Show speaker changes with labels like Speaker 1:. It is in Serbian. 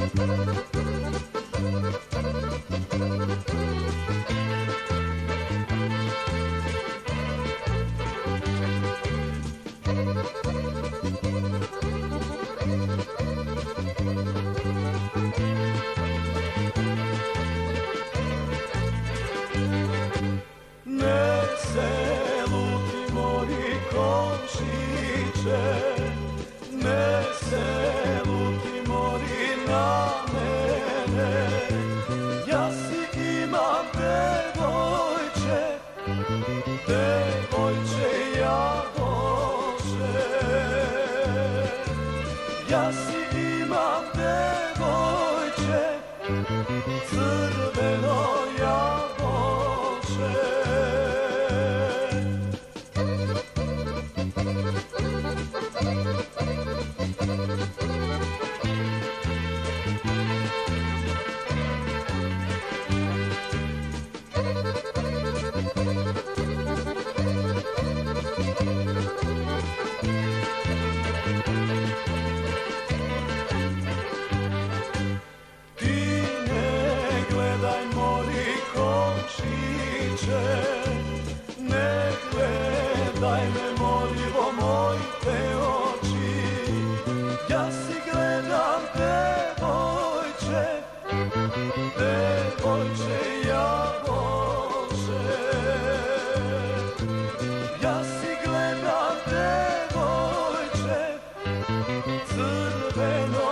Speaker 1: Ne se luti mori komšiće, ne se luti mori na mene. Ja si imam devojče, devojče jagoče. Ja si imam devojče, crveno jagoče. Ne gledaj me moljivo moj te oči, ja si gledam devojče, devojče jagoče. Ja si gledam devojče, crveno